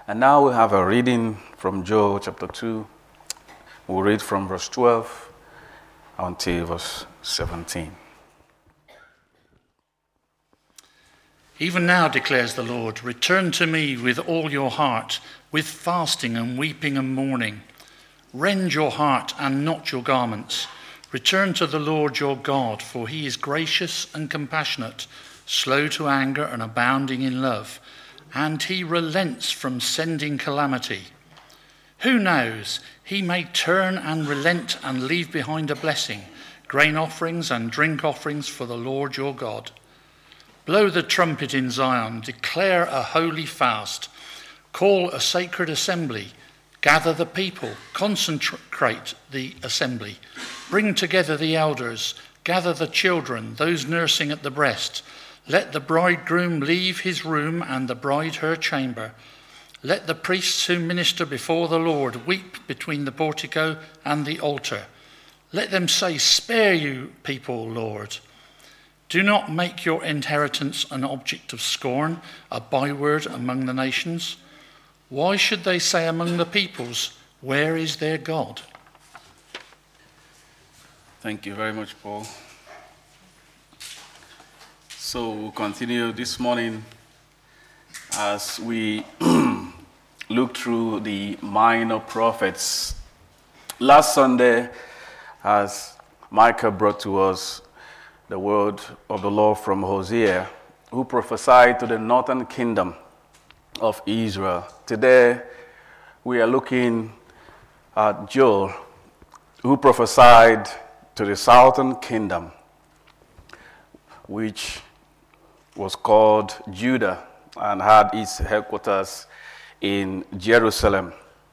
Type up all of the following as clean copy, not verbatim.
And now we have a reading from Joel chapter 2. We'll read from verse 12 until verse 17. Even now, declares the Lord, return to me with all your heart, with fasting and weeping and mourning. Rend your heart and not your garments. Return to the Lord your God, for he is gracious and compassionate, slow to anger and abounding in love, and he relents from sending calamity. Who knows? He may turn and relent and leave behind a blessing, grain offerings and drink offerings for the Lord your God. Blow the trumpet in Zion, declare a holy fast, call a sacred assembly, gather the people, consecrate the assembly, bring together the elders, gather the children, those nursing at the breast. Let the bridegroom leave his room and the bride her chamber. Let the priests who minister before the Lord weep between the portico and the altar. Let them say, spare you, people, Lord. Do not make your inheritance an object of scorn, a byword among the nations. Why should they say among the peoples, where is their God? Thank you very much, Paul. So we'll continue this morning as we look through the minor prophets. Last Sunday, as Micah brought to us the word of the Lord from Hosea, who prophesied to the northern kingdom of Israel. Today, we are looking at Joel, who prophesied to the southern kingdom, which was called Judah and had its headquarters in Jerusalem.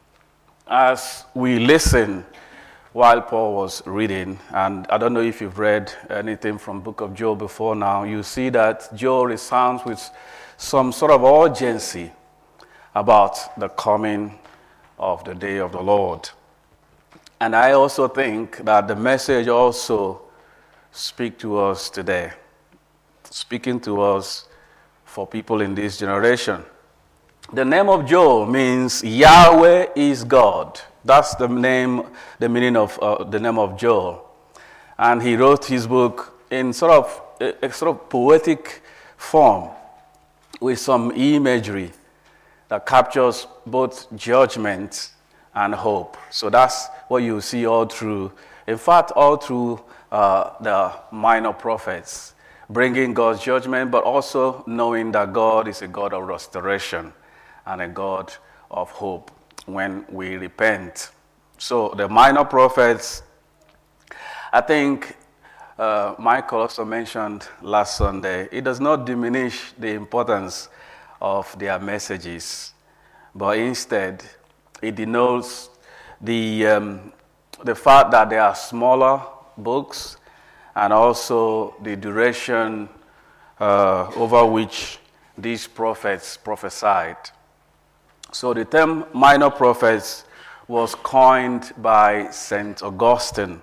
As we listen while Paul was reading, and I don't know if you've read anything from book of Joel before now, you see that Joel resounds with some sort of urgency about the coming of the day of the Lord. And I also think that the message also speaks to us today, speaking to us for people in this generation. The name of Joel means Yahweh is God. That's the meaning of the name of Joel. And he wrote his book in a sort of poetic form with some imagery that captures both judgment and hope. So that's what you see all through, in fact, all through the minor prophets, bringing God's judgment, but also knowing that God is a God of restoration and a God of hope when we repent. So the minor prophets, I think Michael also mentioned last Sunday, it does not diminish the importance of their messages, but instead it denotes the fact that they are smaller books and also the duration over which these prophets prophesied. So the term minor prophets was coined by St. Augustine.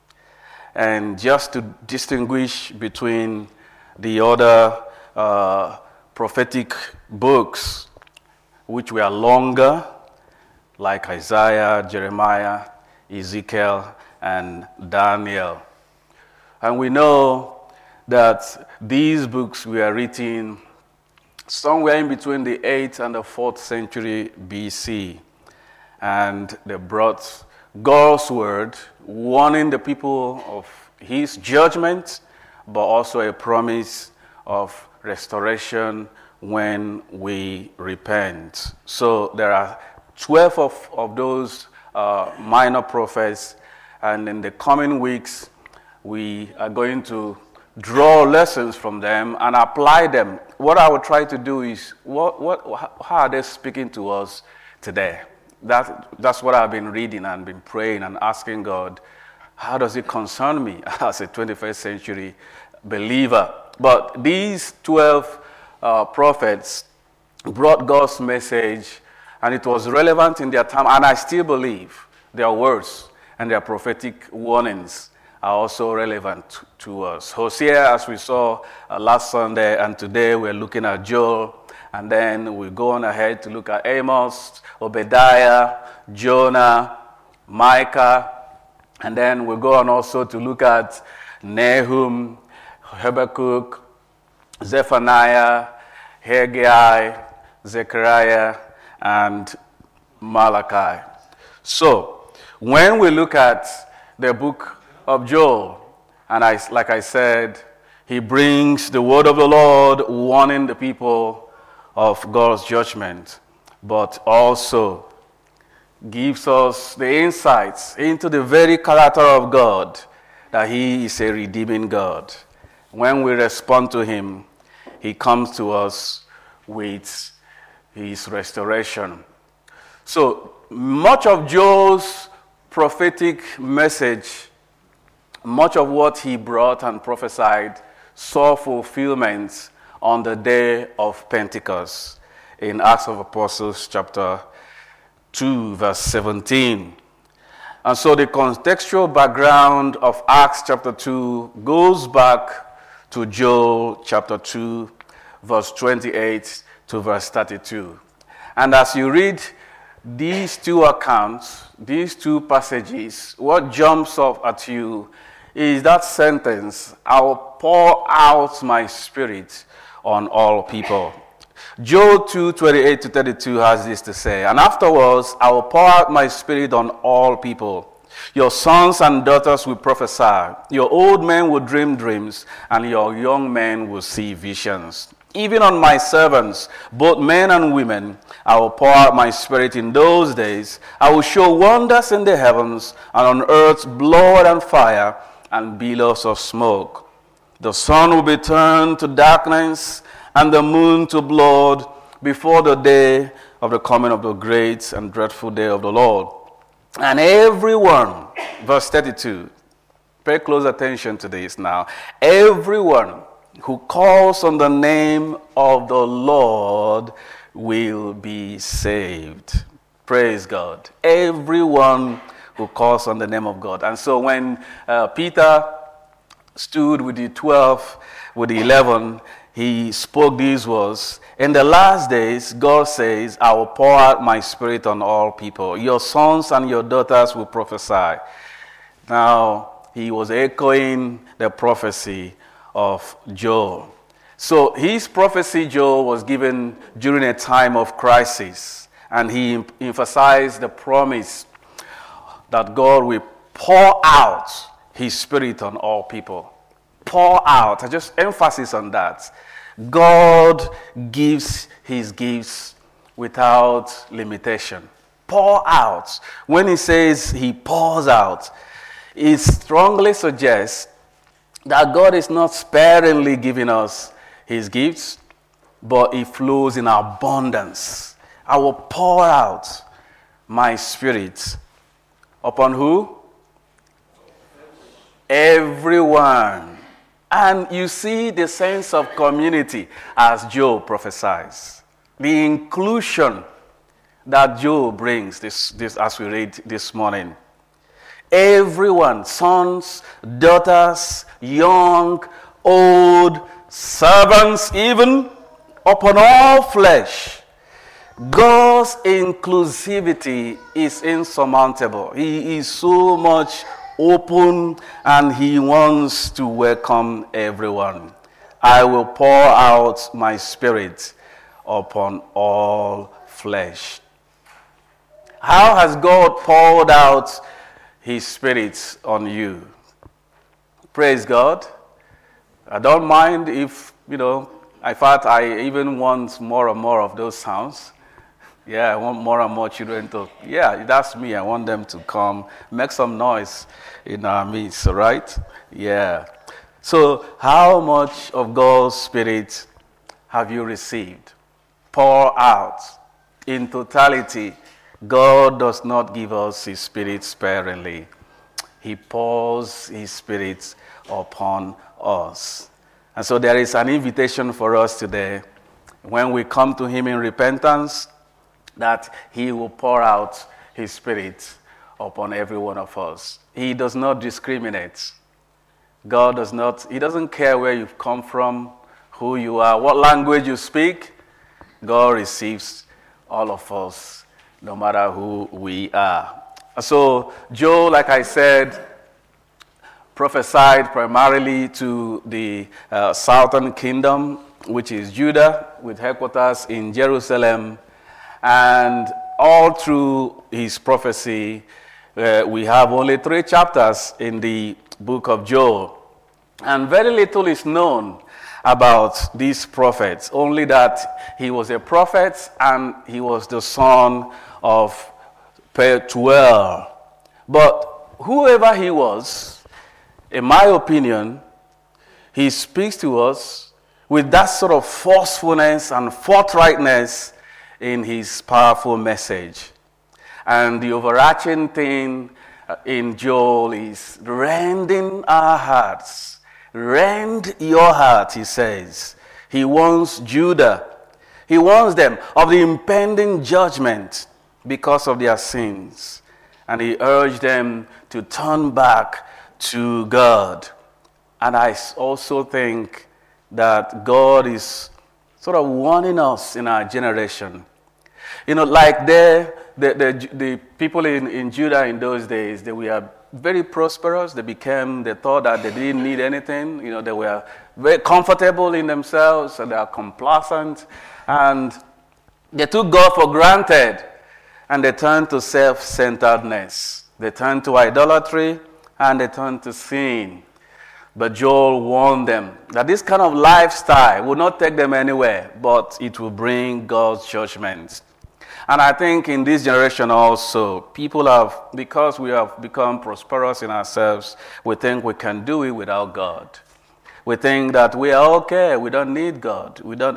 And just to distinguish between the other prophetic books, which were longer, like Isaiah, Jeremiah, Ezekiel, and Daniel. And we know that these books were written somewhere in between the 8th and the 4th century BC. And they brought God's word, warning the people of his judgment, but also a promise of restoration when we repent. So there are 12 of those minor prophets, and in the coming weeks, we are going to draw lessons from them and apply them. What I will try to do is, how are they speaking to us today? That's what I've been reading and been praying and asking God, how does it concern me as a 21st century believer? But these 12 prophets brought God's message, and it was relevant in their time, and I still believe their words and their prophetic warnings are also relevant to us. Hosea, as we saw last Sunday, and today we're looking at Joel, And then we go on ahead to look at Amos, Obadiah, Jonah, Micah. And then we go on also to look at Nahum, Habakkuk, Zephaniah, Haggai, Zechariah, and Malachi. So, when we look at the book of Joel, and like I said, he brings the word of the Lord warning the people of God's judgment, but also gives us the insights into the very character of God, that he is a redeeming God. When we respond to him, he comes to us with his restoration. So much of Joel's prophetic message, much of what he brought and prophesied, saw fulfillment on the day of Pentecost in Acts of Apostles chapter 2 verse 17. And so the contextual background of Acts chapter 2 goes back to Joel chapter 2 verse 28 to verse 32. And as you read these two accounts, these two passages, what jumps up at you is that sentence, "I'll pour out my spirit on all people." Joel 2:28 to 32 has this to say, "And afterwards I will pour out my spirit on all people. Your sons and daughters will prophesy. Your old men will dream dreams, and your young men will see visions. Even on my servants, both men and women, I will pour out my spirit in those days. I will show wonders in the heavens, and on earth blood and fire and billows of smoke. The sun will be turned to darkness and the moon to blood before the day of the coming of the great and dreadful day of the Lord. And everyone," verse 32, pay close attention to this now, "everyone who calls on the name of the Lord will be saved." Praise God. Everyone who calls on the name of God. And so when Peter stood with the 12, with the 11, he spoke these words, "In the last days, God says, I will pour out my spirit on all people. Your sons and your daughters will prophesy." Now, he was echoing the prophecy of Joel. So his prophecy, Joel, was given during a time of crisis. And he emphasized the promise that God will pour out his spirit on all people. Pour out. I just emphasis on that. God gives his gifts without limitation. Pour out. When he says he pours out, it strongly suggests that God is not sparingly giving us his gifts, but it flows in abundance. I will pour out my spirit upon who? Everyone. And you see the sense of community as Joel prophesies. The inclusion that Joel brings, this as we read this morning. Everyone, sons, daughters, young, old, servants even, upon all flesh. God's inclusivity is insurmountable. He is so much open and he wants to welcome everyone. I will pour out my spirit upon all flesh. How has God poured out his spirit on you? Praise God. I don't mind if, in fact, I even want more and more of those sounds. Yeah, I want more and more children to, that's me. I want them to come, make some noise in our midst, right? Yeah. So how much of God's spirit have you received? Pour out. In totality, God does not give us his spirit sparingly. He pours his spirit upon us. And so there is an invitation for us today, when we come to him in repentance, that he will pour out his spirit upon every one of us. He does not discriminate. God does not, he doesn't care where you've come from, who you are, what language you speak. God receives all of us, no matter who we are. So Joel, like I said, prophesied primarily to the southern kingdom, which is Judah, with headquarters in Jerusalem. And all through his prophecy, we have only 3 chapters in the book of Joel. And very little is known about these prophets, only that he was a prophet and he was the son of Petuel. But whoever he was, in my opinion, he speaks to us with that sort of forcefulness and forthrightness in his powerful message. And the overarching thing in Joel is rending our hearts. Rend your heart, he says. He warns Judah. He warns them of the impending judgment because of their sins. And he urged them to turn back to God. And I also think that God is sort of warning us in our generation. You know, like the people in Judah in those days, they were very prosperous. They thought that they didn't need anything. You know, they were very comfortable in themselves and they are complacent. And they took God for granted and they turned to self-centeredness. They turned to idolatry and they turned to sin. But Joel warned them that this kind of lifestyle will not take them anywhere, but it will bring God's judgment. And I think in this generation also, because we have become prosperous in ourselves, we think we can do it without God. We think that we are okay, we don't need God.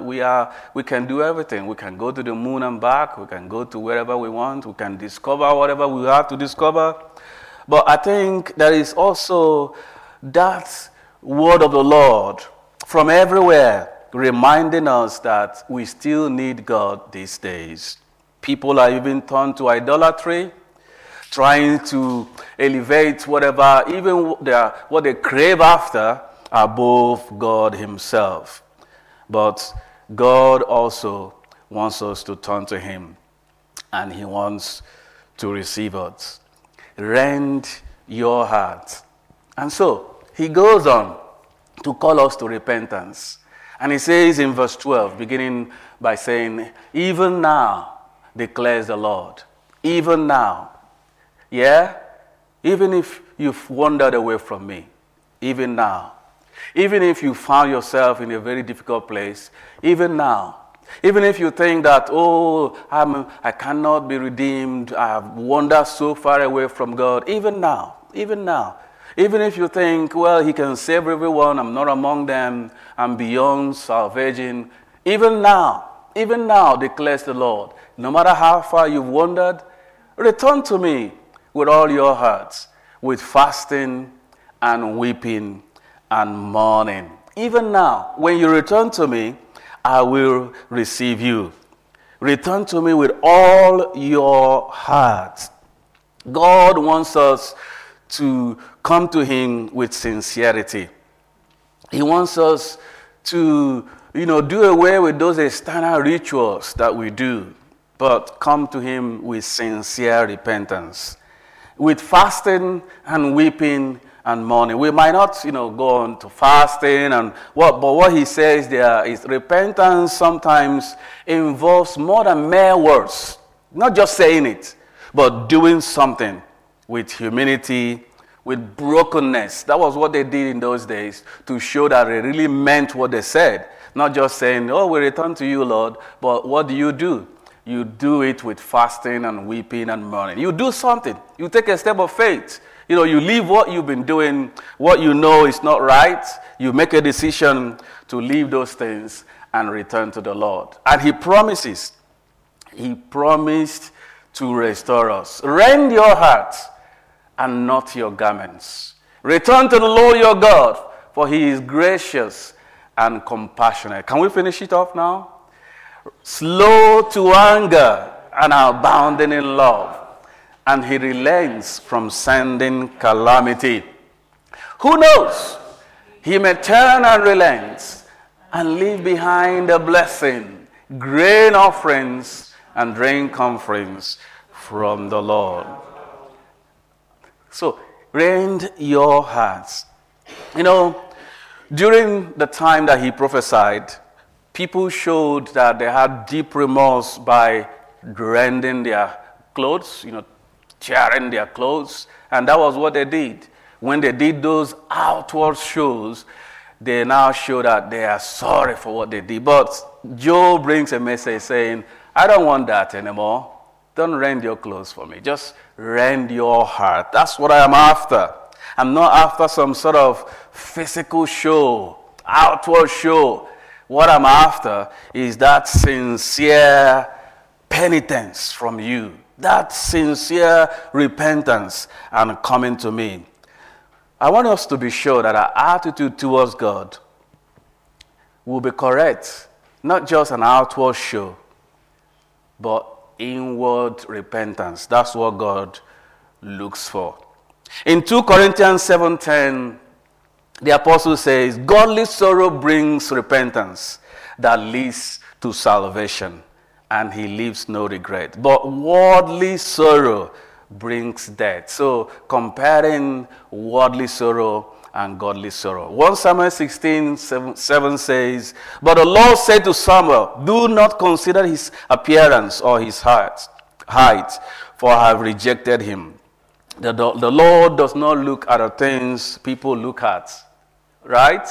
We can do everything. We can go to the moon and back, we can go to wherever we want, we can discover whatever we have to discover. But I think there is also that word of the Lord from everywhere reminding us that we still need God these days. People are even turned to idolatry, trying to elevate whatever, even what they crave after, above God himself. But God also wants us to turn to him, and he wants to receive us. Rend your heart. And so he goes on to call us to repentance. And he says in verse 12, beginning by saying, even now, declares the Lord. Even now. Yeah? Even if you've wandered away from me. Even now. Even if you found yourself in a very difficult place. Even now. Even if you think that, I cannot be redeemed. I have wandered so far away from God. Even now. Even now. Even if you think, well, he can save everyone. I'm not among them. I'm beyond salvation. Even now, declares the Lord. No matter how far you've wandered, return to me with all your hearts, with fasting and weeping and mourning. Even now, when you return to me, I will receive you. Return to me with all your heart. God wants us to come to him with sincerity. He wants us to do away with those external rituals that we do, but come to him with sincere repentance, with fasting and weeping and mourning. We might not, go on to fasting but what he says there is repentance sometimes involves more than mere words, not just saying it, but doing something with humility, with brokenness. That was what they did in those days to show that they really meant what they said. Not just saying, we return to you, Lord, but what do? You do it with fasting and weeping and mourning. You do something. You take a step of faith. You leave what you've been doing, what you know is not right. You make a decision to leave those things and return to the Lord. And he promised to restore us. Rend your heart and not your garments. Return to the Lord your God, for he is gracious and compassionate. Can we finish it off now? Slow to anger and abounding in love, and he relents from sending calamity. Who knows? He may turn and relent and leave behind a blessing grain offerings and drink offerings from the Lord. So, rend your hearts. You know, during the time that he prophesied, people showed that they had deep remorse by rending their clothes, tearing their clothes. And that was what they did. When they did those outward shows, they now show that they are sorry for what they did. But Job brings a message saying, I don't want that anymore. Don't rend your clothes for me. Just rend your heart. That's what I am after. I'm not after some sort of physical show, outward show. What I'm after is that sincere penitence from you, that sincere repentance and coming to me. I want us to be sure that our attitude towards God will be correct, not just an outward show, but inward repentance. That's what God looks for. In 2 Corinthians 7:10, the apostle says, godly sorrow brings repentance that leads to salvation, and he leaves no regret. But worldly sorrow brings death. So comparing worldly sorrow and godly sorrow. 1 Samuel 16:7 says, but the Lord said to Samuel, do not consider his appearance or his height, for I have rejected him. The Lord does not look at the things people look at. Right?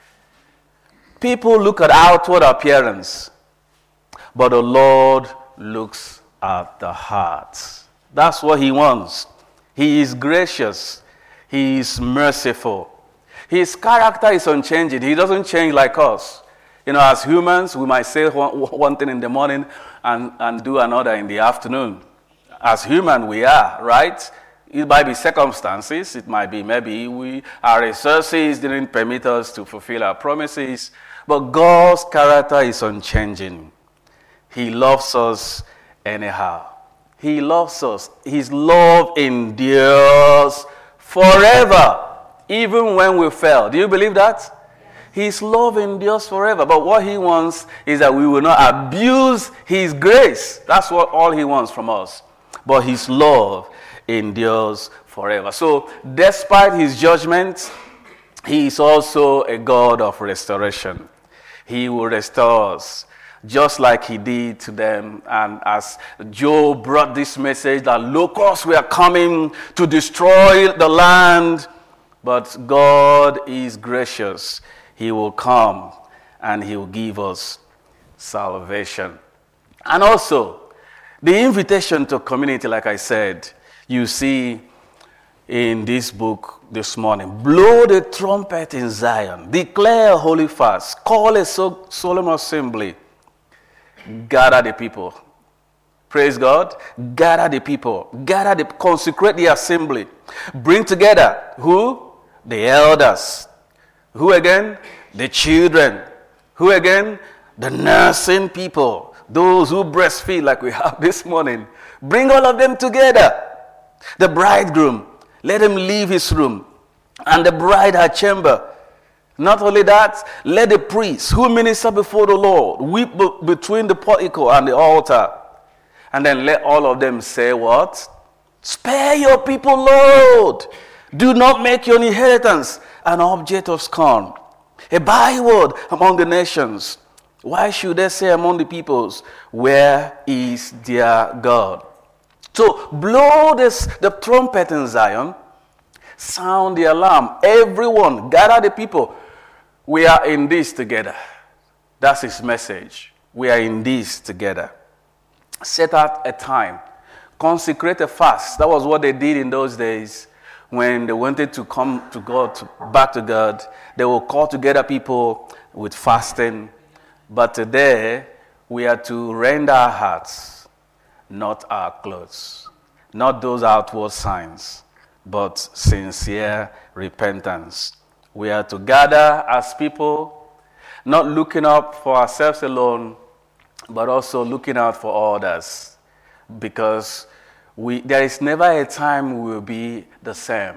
People look at outward appearance, but the Lord looks at the heart. That's what he wants. He is gracious. He is merciful. His character is unchanging. He doesn't change like us. As humans, we might say one thing in the morning and do another in the afternoon. As human, we are, right? It might be circumstances. It might be maybe our resources didn't permit us to fulfill our promises. But God's character is unchanging. He loves us anyhow. He loves us. His love endures forever, even when we fail. Do you believe that? His love endures forever. But what he wants is that we will not abuse his grace. That's what all he wants from us. But his love endures forever. So despite his judgment, he is also a God of restoration. He will restore us just like he did to them. And as Job brought this message that locusts were coming to destroy the land, but God is gracious. He will come and he will give us salvation. And also, the invitation to community, like I said, you see in this book this morning. Blow the trumpet in Zion. Declare a holy fast. Call a solemn assembly. Gather the people. Praise God. Gather the people. Consecrate the assembly. Bring together who? The elders. Who again? The children. Who again? The nursing people. Those who breastfeed like we have this morning. Bring all of them together. The bridegroom, let him leave his room, and the bride her chamber. Not only that, let the priests who minister before the Lord weep between the portico and the altar. And then let all of them say what? Spare your people, Lord. Do not make your inheritance an object of scorn, a byword among the nations. Why should they say among the peoples, where is their God? So blow the trumpet in Zion, sound the alarm. Everyone, gather the people. We are in this together. That's his message. We are in this together. Set out a time. Consecrate a fast. That was what they did in those days when they wanted to come to God, back to God. They will call together people with fasting. But today, we are to rend our hearts, not our clothes. Not those outward signs, but sincere repentance. We are to gather as people, not looking up for ourselves alone, but also looking out for others. Because there is never a time we will be the same.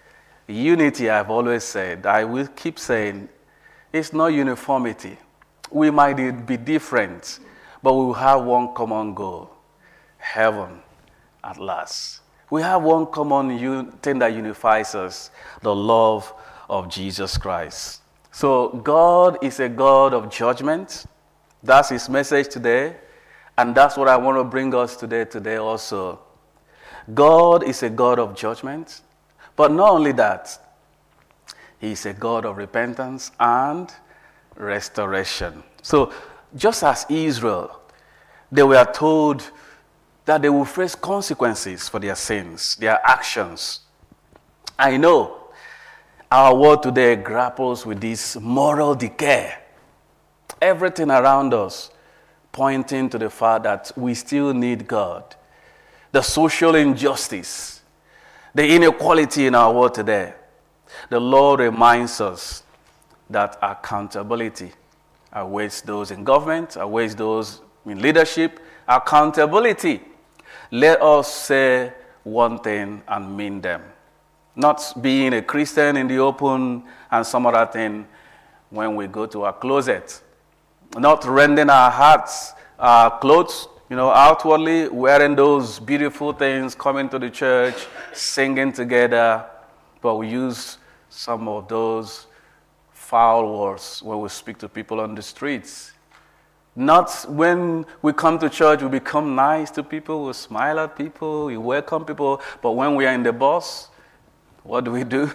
Unity, I've always said, I will keep saying, it's not uniformity. We might be different, but we will have one common goal: heaven at last. We have one common thing that unifies us: the love of Jesus Christ. So God is a God of judgment. That's his message today. And that's what I want to bring us today also. God is a God of judgment. But not only that, he is a God of repentance and restoration. So just as Israel, they were told that they will face consequences for their sins, their actions. I know our world today grapples with this moral decay. Everything around us pointing to the fact that we still need God. The social injustice, the inequality in our world today. The Lord reminds us that accountability awaits those in government, awaits those in leadership. Accountability. Let us say one thing and mean them. Not being a Christian in the open and some other thing when we go to our closet. Not rending our hearts, our clothes, outwardly, wearing those beautiful things, coming to the church, singing together, but we use some of those foul words when we speak to people on the streets. Not when we come to church, we become nice to people, we smile at people, we welcome people, but when we are in the bus, what do?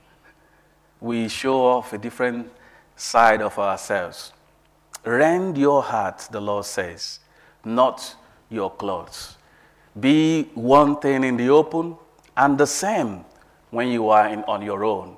We show off a different side of ourselves. Rend your heart, the Lord says, not your clothes. Be one thing in the open and the same when you are on your own.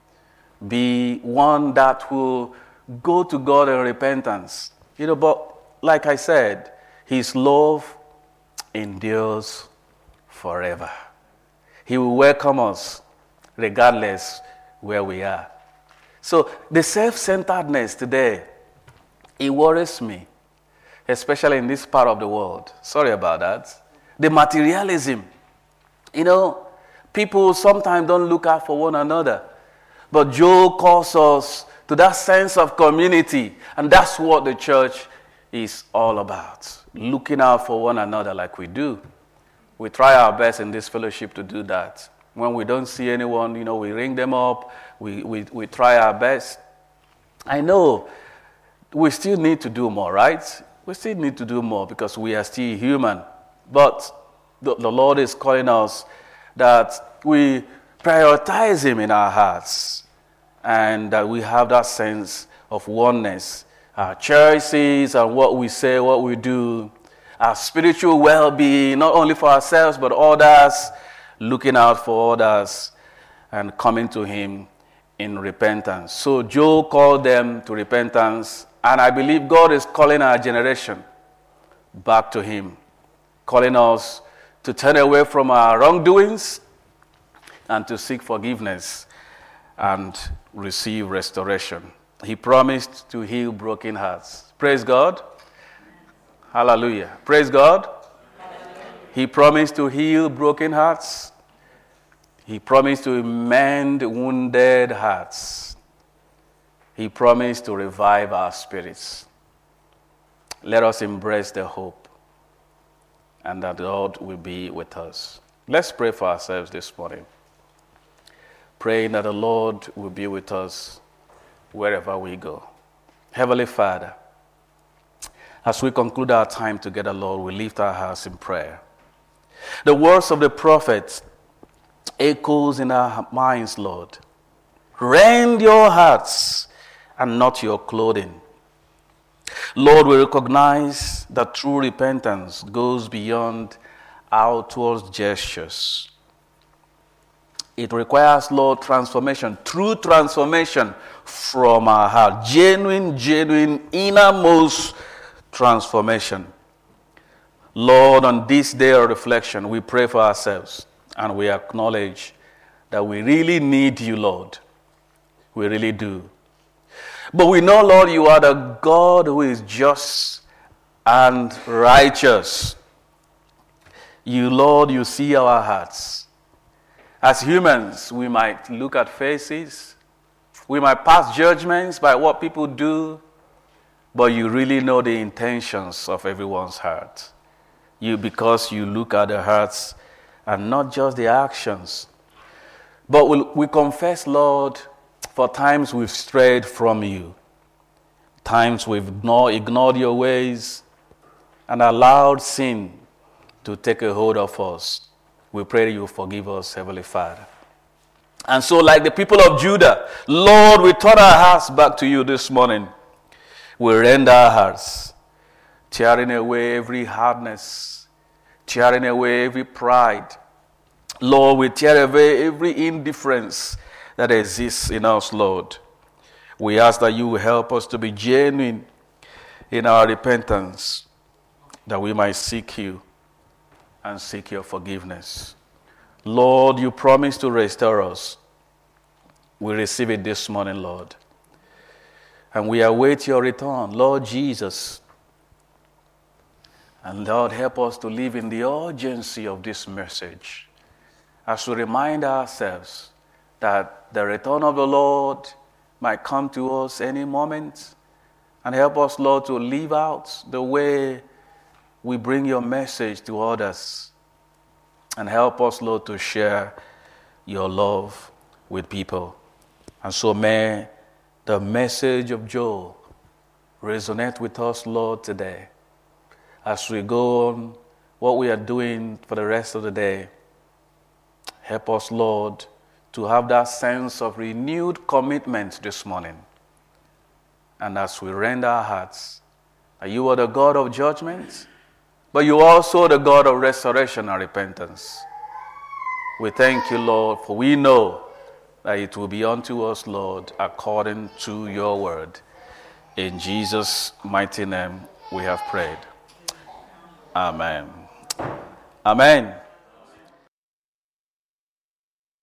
Be one that will go to God in repentance. But like I said, his love endures forever. He will welcome us regardless where we are. So the self-centeredness today, it worries me, especially in this part of the world. Sorry about that. The materialism. People sometimes don't look out for one another. But Joel calls us to that sense of community. And that's what the church is all about. Looking out for one another like we do. We try our best in this fellowship to do that. When we don't see anyone, we ring them up. We try our best. I know we still need to do more, right? We still need to do more because we are still human. But the Lord is calling us that we prioritize him in our hearts and that we have that sense of oneness. Our choices and what we say, what we do, our spiritual well-being, not only for ourselves but others, looking out for others and coming to him in repentance. So Joel called them to repentance. And I believe God is calling our generation back to him, calling us to turn away from our wrongdoings and to seek forgiveness and receive restoration. He promised to heal broken hearts. Praise God. Hallelujah. Praise God. Hallelujah. He promised to heal broken hearts. He promised to mend wounded hearts. He promised to revive our spirits. Let us embrace the hope and that God will be with us. Let's pray for ourselves this morning. Praying that the Lord will be with us wherever we go. Heavenly Father, as we conclude our time together, Lord, we lift our hearts in prayer. The words of the prophet echoes in our minds, Lord. Rend your hearts and not your clothing. Lord, we recognize that true repentance goes beyond outward gestures. It requires, Lord, transformation, true transformation from our heart. Genuine, innermost transformation. Lord, on this day of reflection, we pray for ourselves and we acknowledge that we really need you, Lord. We really do. But we know, Lord, you are the God who is just and righteous. You, Lord, you see our hearts. As humans, we might look at faces. We might pass judgments by what people do. but you really know the intentions of everyone's heart. Because you look at the hearts and not just the actions. But we confess, Lord, for times we've strayed from you, times we've ignored your ways and allowed sin to take a hold of us. We pray that you forgive us, Heavenly Father. And so, like the people of Judah, Lord, we turn our hearts back to you this morning. We rend our hearts, tearing away every hardness, tearing away every pride. Lord, we tear away every indifference that exists in us, Lord. We ask that you will help us to be genuine in our repentance, that we might seek you and seek your forgiveness. Lord, you promised to restore us. We receive it this morning, Lord. And we await your return, Lord Jesus. And Lord, help us to live in the urgency of this message as we remind ourselves that the return of the Lord might come to us any moment. And help us, Lord, to live out the way we bring your message to others. And help us, Lord, to share your love with people. And so may the message of Joel resonate with us, Lord, today. As we go on what we are doing for the rest of the day, help us, Lord, to have that sense of renewed commitment this morning. And as we rend our hearts, that you are the God of judgment, but you are also the God of restoration and repentance. We thank you, Lord, for we know that it will be unto us, Lord, according to your word. In Jesus' mighty name we have prayed. Amen. Amen.